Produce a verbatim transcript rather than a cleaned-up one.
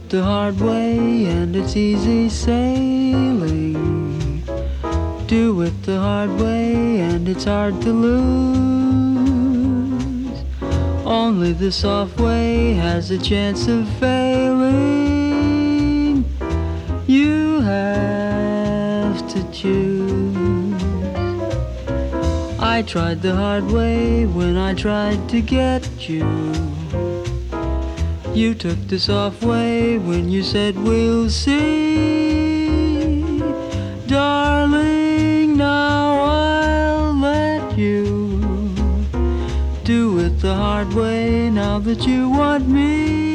it the hard way and it's easy sailing. Do it the hard way and it's hard to lose. Only the soft way has a chance of failing. You have to choose. I tried the hard way when I tried to get you. You took the soft way when you said we'll see. Darling, now I'll let you do it the hard way now that you want me.